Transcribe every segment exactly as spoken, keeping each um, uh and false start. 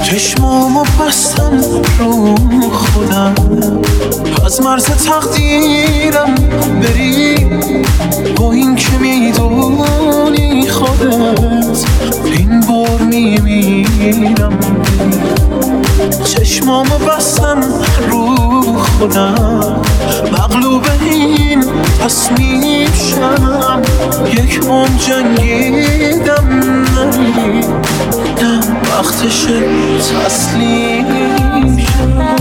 چشمامو بستم رو خودم، از مرز تقدیرم بری، با این که میدونی خودت این بار میمیرم. چشمامو بستم رو خودم، مغلوب این تصمیم شم، یک عمر جنگیدم نمیدم وقتشه تسلیم شم.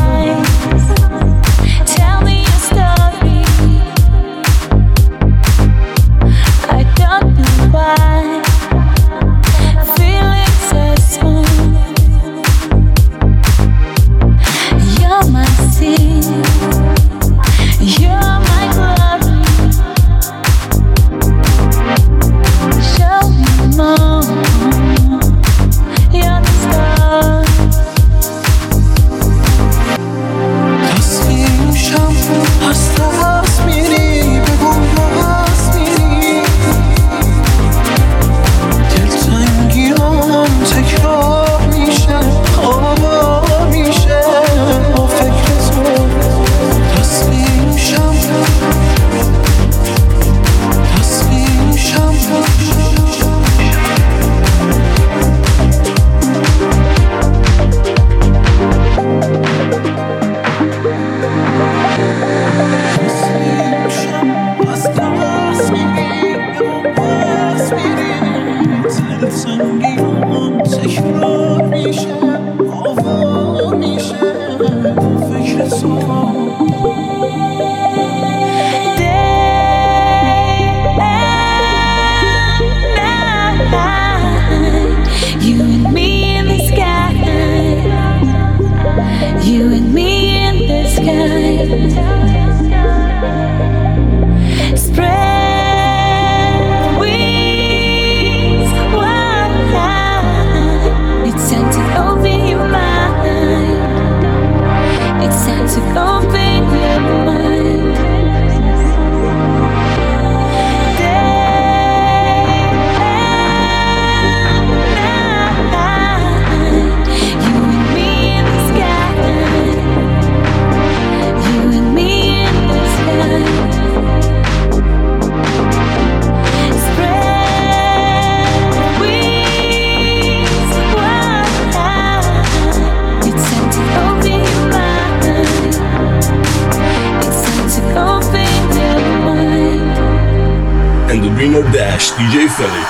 Dash دی جی Philly.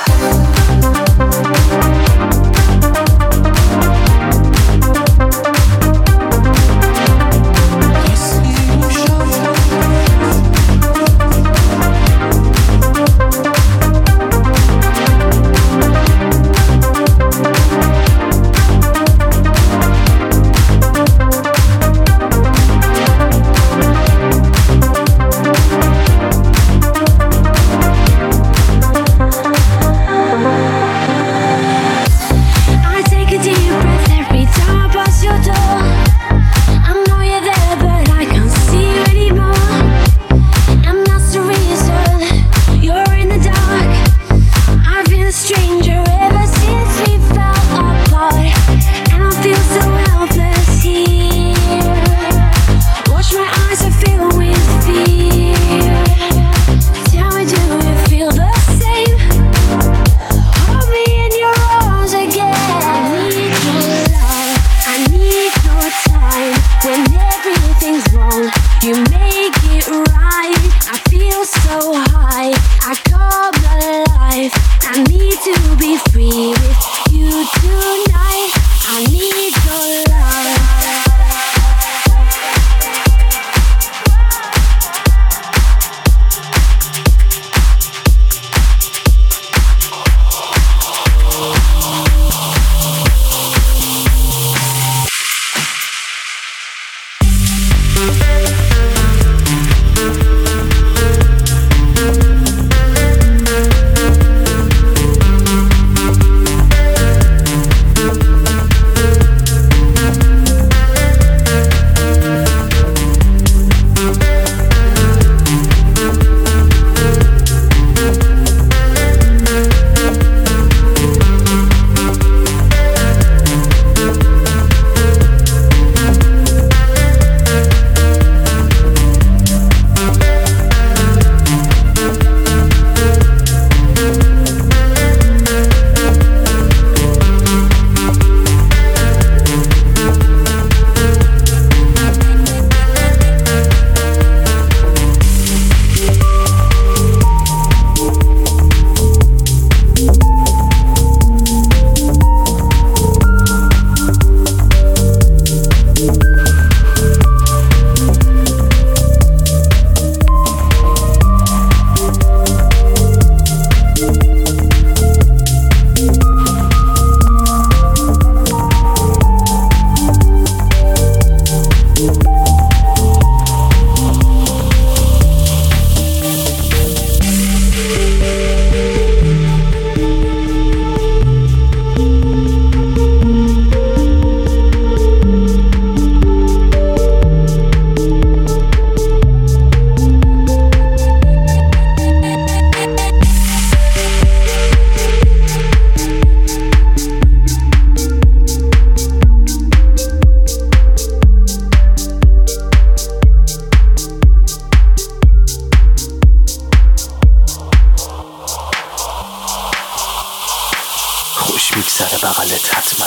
میگذره بغلت حتما.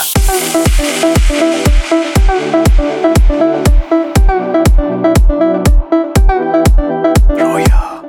رویا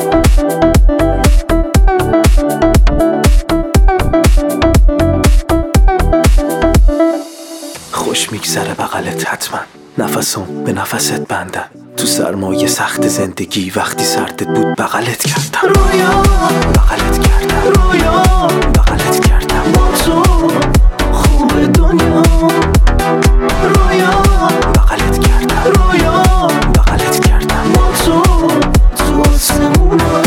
خوش میگذره بغلت حتما. نفسم به نفست بندن تو سرمایه سخت زندگی، وقتی سردت بود بغلت کردم. رویا بغلت کردم. رویا بغلت کردم. با تو خوب دنیا. رویا بغلت کردم. رویا بغلت کردم. با تو تو آسمونا.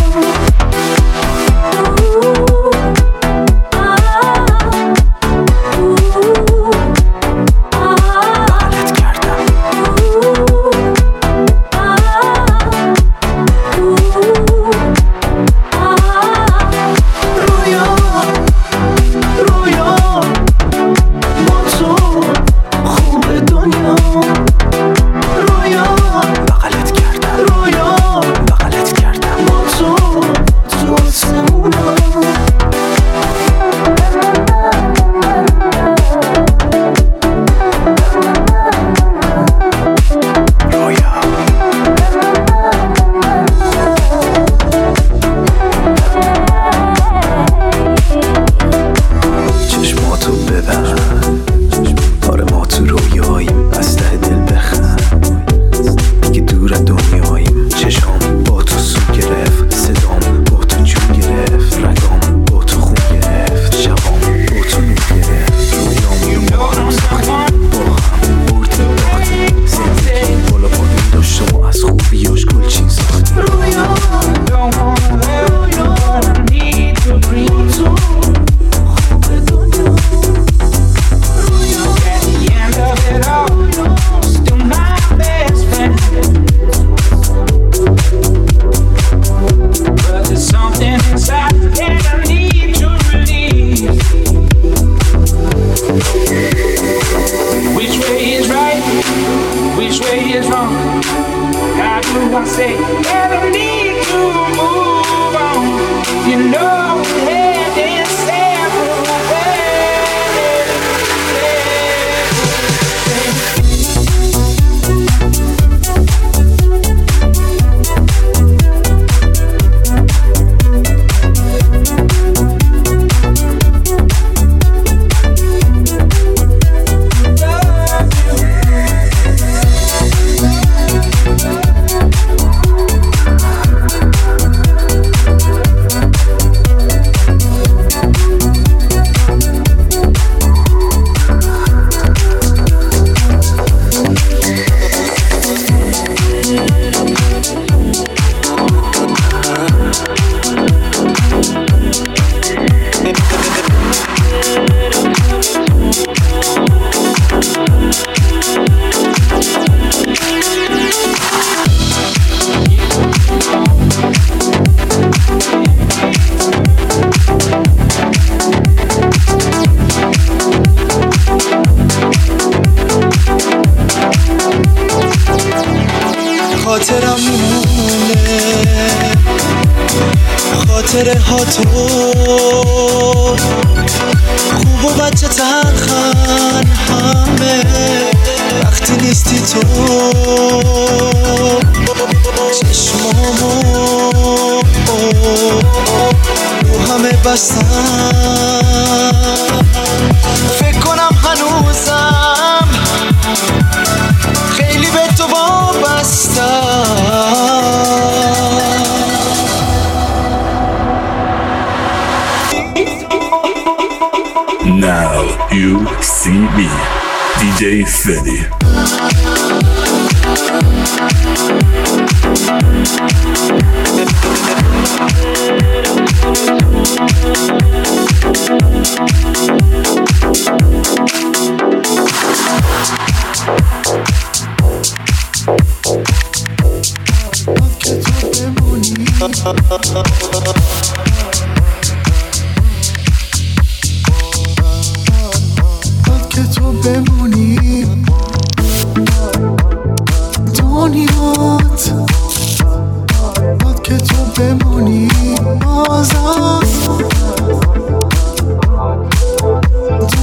خاطرم میمونه خاطره ها تو خوب و بچه تلخن همه وقتی نیستی تو چشمامو رو همه بستم فکر کنم هنوزم خیلی به تو وابستم. Now you see me, دی جی Feddy. که تو بمونی دنیات باد که تو بمونی بازم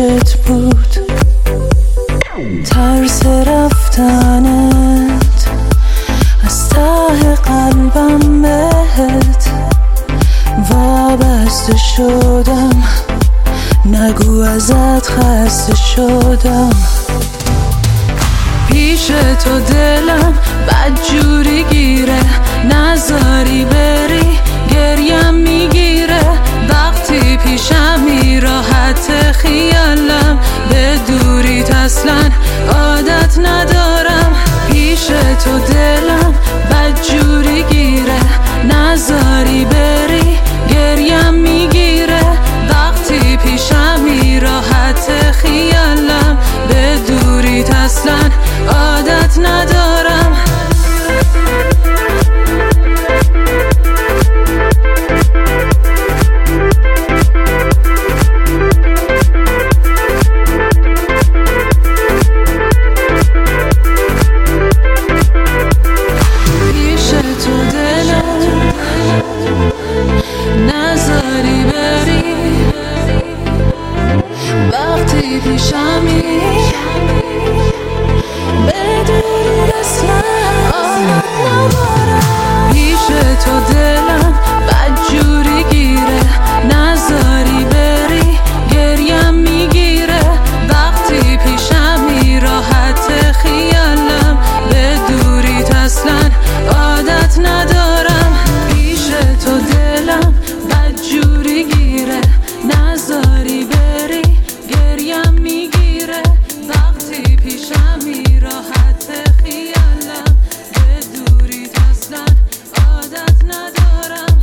پیشت بود، ترس رفتنت از ته قلبم بهت وابسته شدم، نگو ازت خسته شدم. پیش تو دلم بدجوری گیره، نذاری بری گریم میگیره، وقتی پیشم میراحت خیالم، به دوریت اصلا عادت ندارم. پیش تو دلم بدجوری گیره، نذاری بری گریم میگیره، وقتی پیشم میراحت خیالم، به دوریت اصلا عادت ندارم. پیش تو دلم نذاری بری، وقتی پیشمی بدون اصلا عادت ندارم. پیش تو دلم بدجوری گیره، نذاری بری گریم میگیره، وقتی پیشم میراحت خیالم، به دوریت اصلا عادت ندارم. پیش تو دلم بدجوری گیره، نذاری بری گریم میگیره، وقتی پیشم میراحت خیالم، به دوریت اصلا عادت ندارم.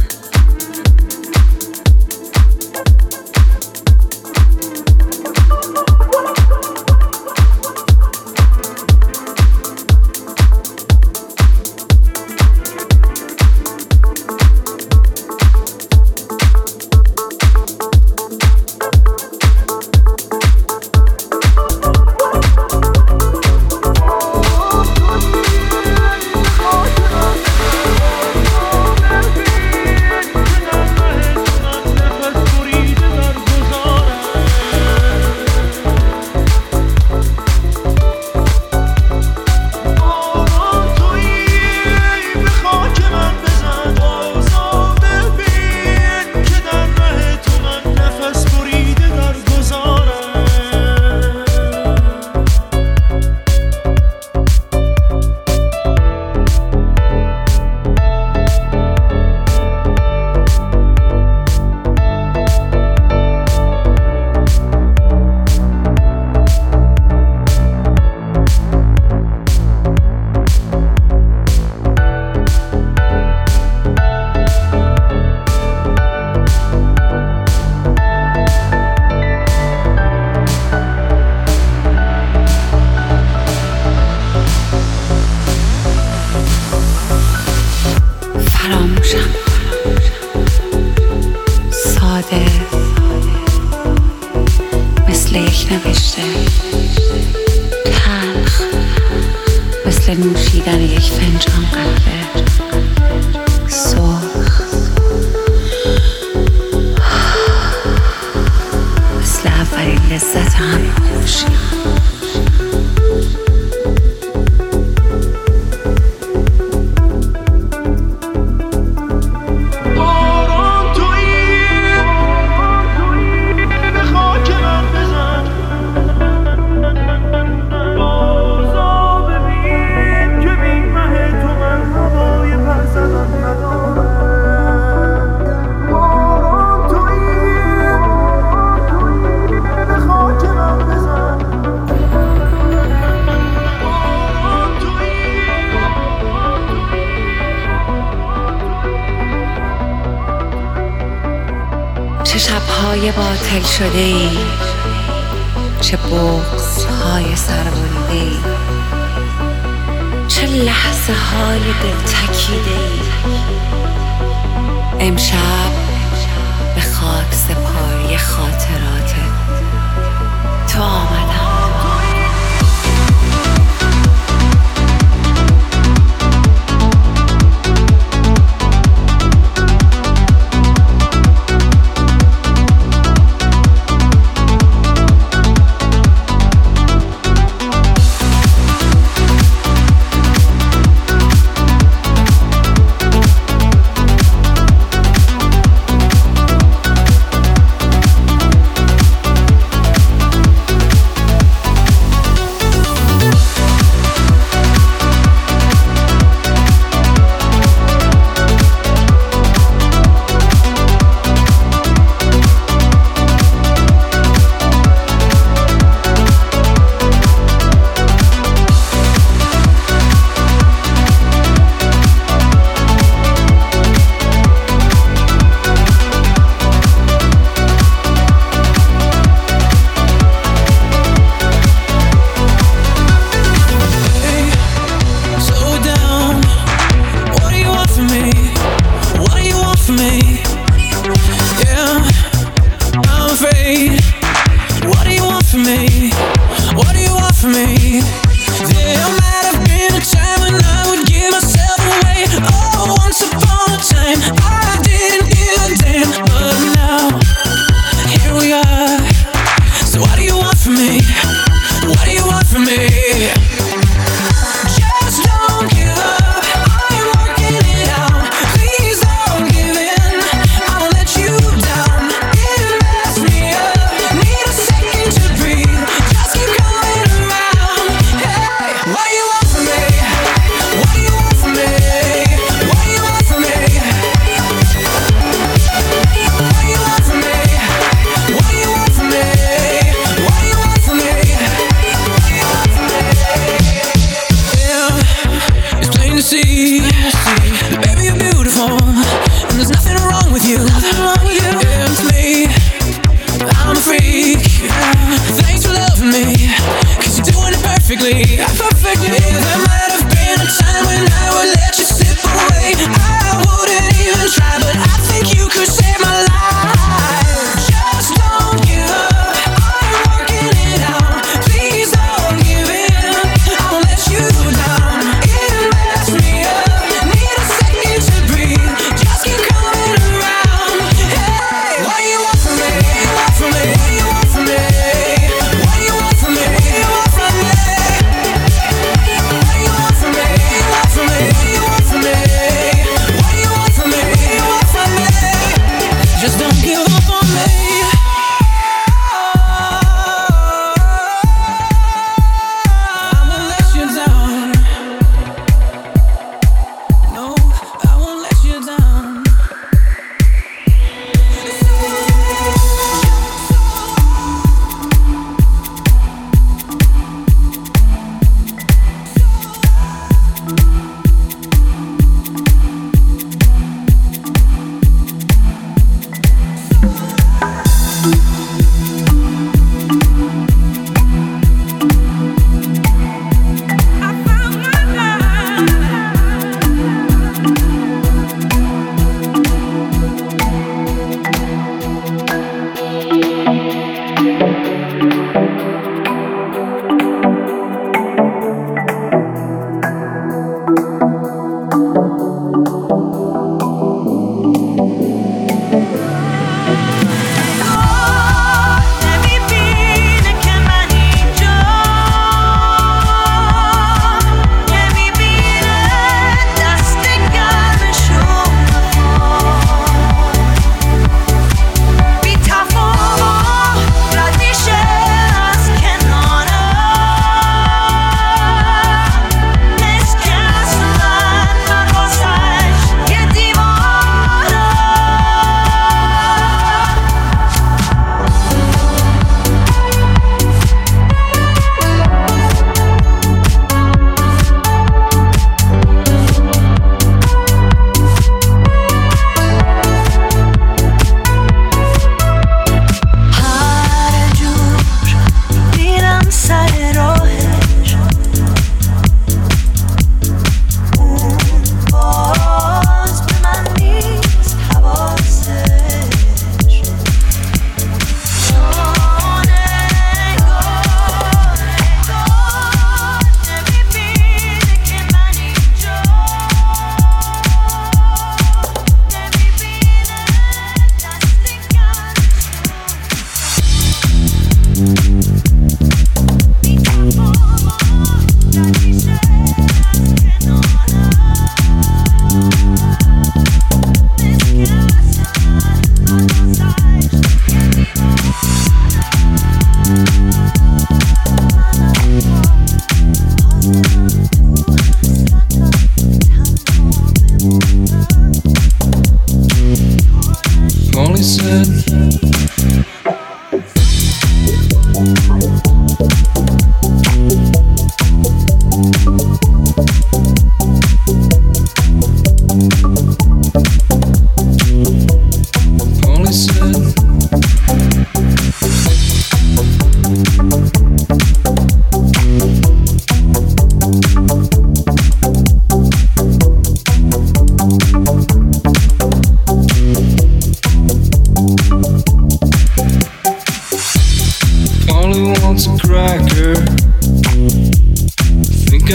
فراموشم، ساده مثل یک نوشته، تلخ مثل نوشیدن یک فنجان قهوه، سرخ مثل اولین لذت همهوشی. چه شب‌های باطل شده ای، چه بغض‌های سربریده ای، چه لحظه های دل تکیده ای. امشب به خاک سپاری خاطرات تو آمدم.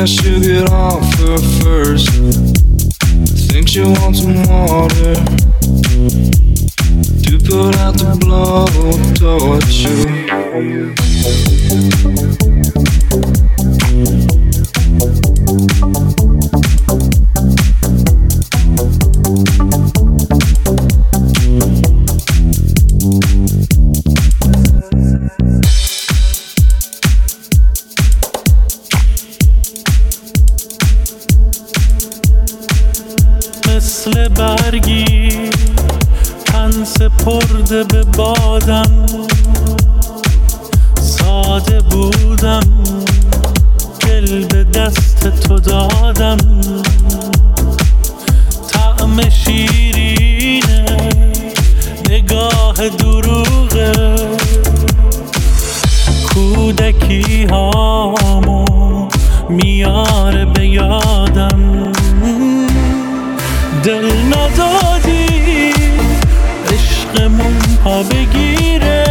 I should get off her first. Think she wants some water to put out the blowtorch. مثل برگی تن سپرده به بادم، ساده بودم گل به دست تو دادم. طعم شیرینه نگاه دروغه، کودکی هامو میاره به یادم. دل ندادی عشقمون پا بگیره،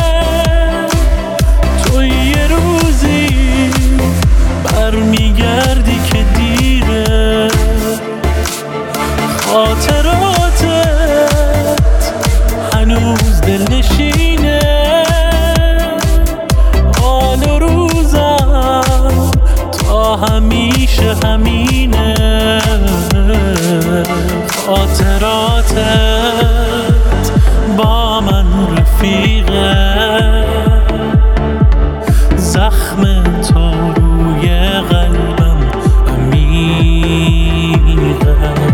تو یه روزی برمیگردی که دیره. خاطراتت هنوز دل نشینه، حال روزم تا همیشه همینه. خاطراتت با من رفیقه، زخم تو روی قلبم عمیقه.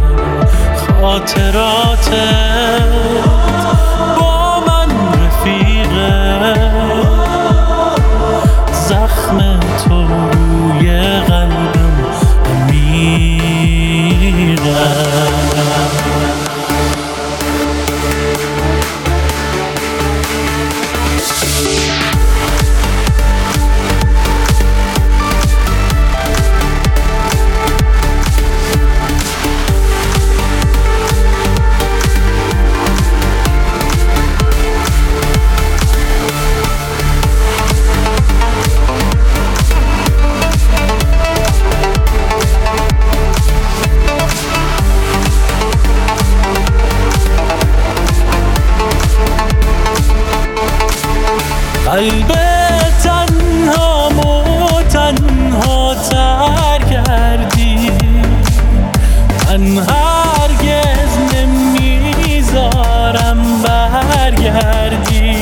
خاطراتت با من رفیقه، زخم تو روی قلبم عمیقه. قلب تنهامو تنها تر کردی، من هرگز نمیذارم برگردی.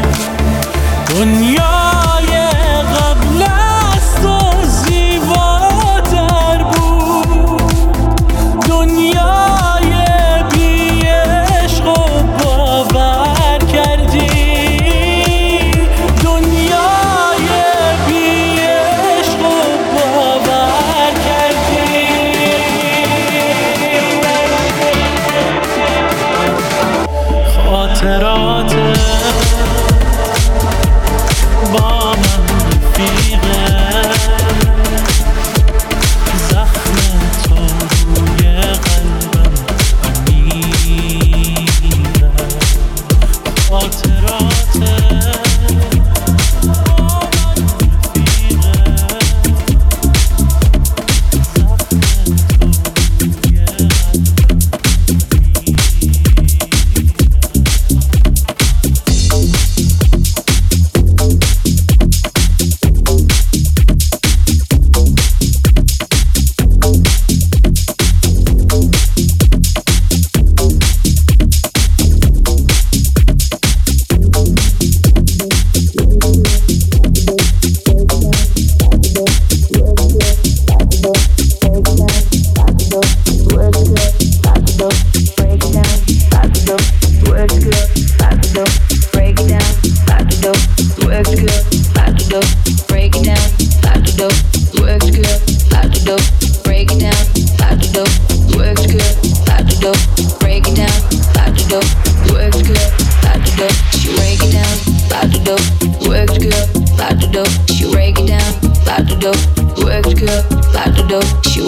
دنیای قبل از تو زیباتر بود، دنیای بی عشق و باور کردی. خاطراتت با من رفیقه، زخم تو روی قلبم عمیقه. خاطراتت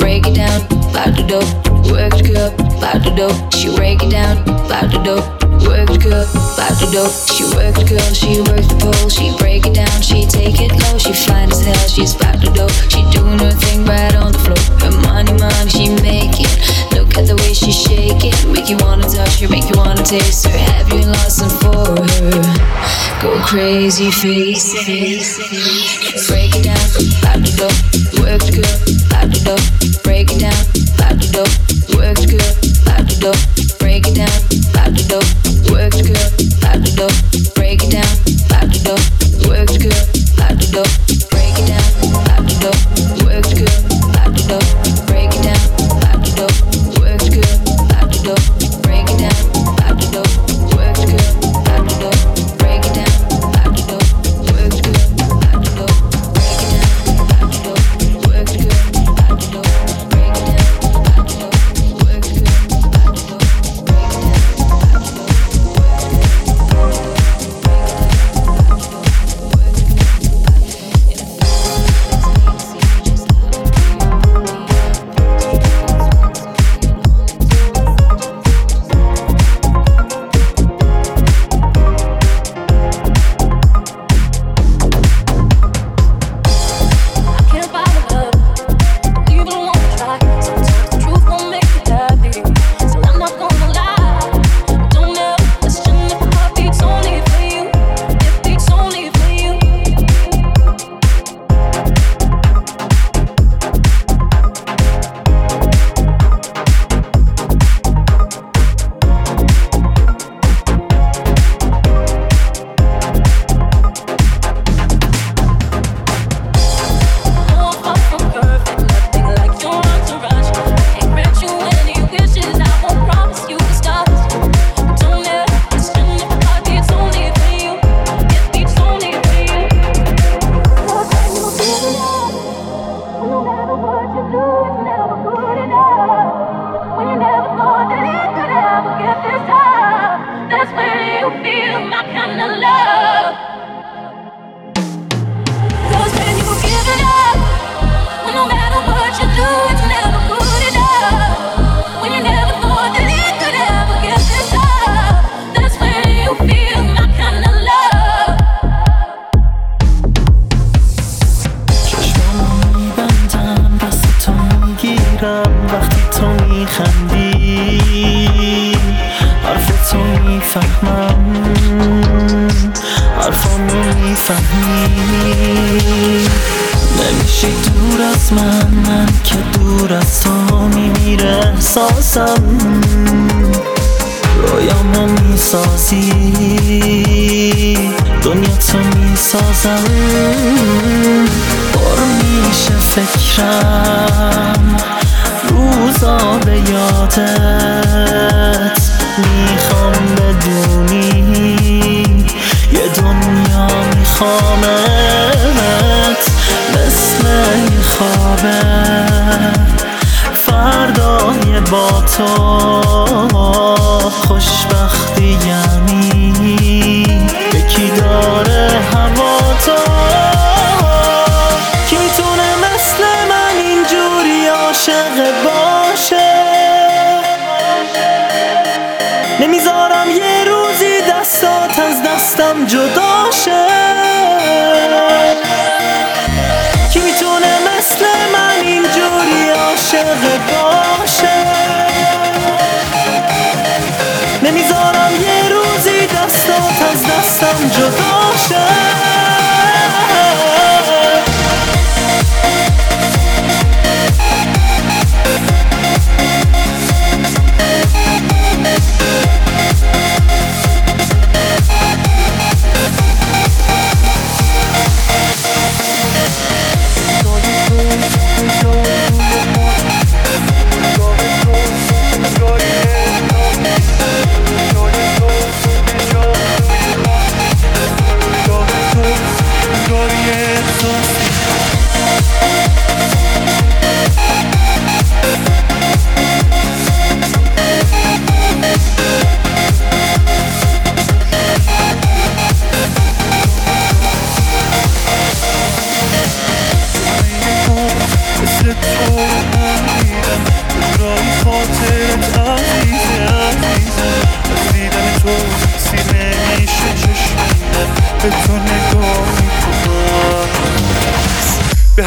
dope, works good, bout the dope. She break it down, bout the dope, worked girl, back the door. She worked girl, she worked the pole. She break it down, she take it low. She fine as hell, she's back the door. She doing her thing right on the floor. Her money, money, she make it. Look at the way she shake it. Make you wanna touch her, make you wanna taste her. Have you lost some for her? Go crazy, face, face, face. Break it down, back the door. Worked girl, back the door. Break it down, back the door. Worked girl, back the door. Break it down, back the door. Worked girl, back the door. Break it down, back the door. Worked girl, back the door. Break it down, back the door. Worked girl, back the door. Break it down, back the door. Worked girl, back the door. Break it down, back the door. Worked girl, back the door. Break it down, back the door. Worked girl, back the door. Break it down, back the door. Worked girl, back the door. Break it down, back the door. Worked girl, back the door.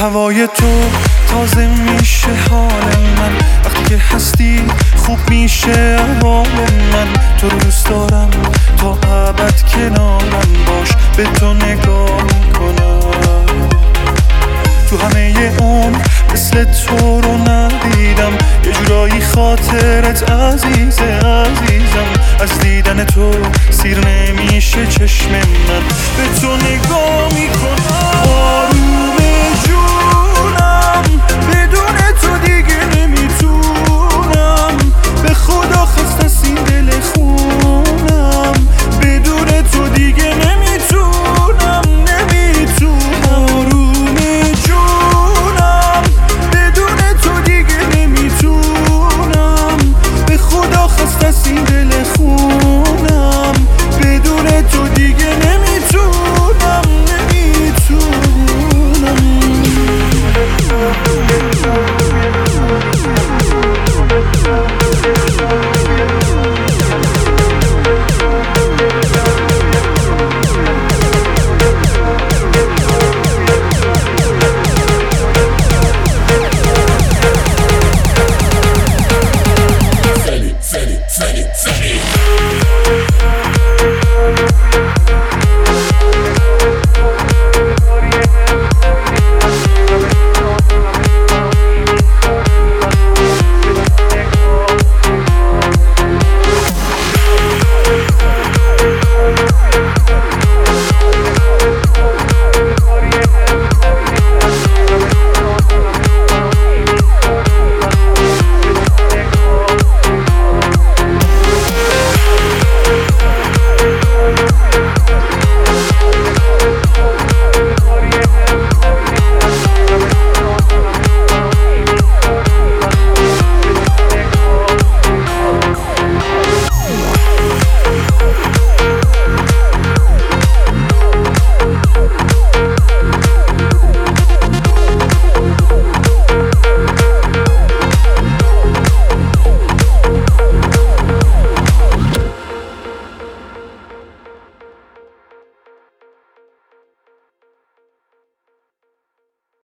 هوای تو تازه میشه حال من، وقتی که هستی خوب میشه احوال من. تو رو دوست دارم تا ابد کنارم باش، به تو نگاه میکنم. تو همه عمر مثل تو رو ندیدم، یه جورایی خاطرت عزیزه عزیزم. از دیدن تو سیر نمیشه چشم من، به تو نگاه میکنم. آروم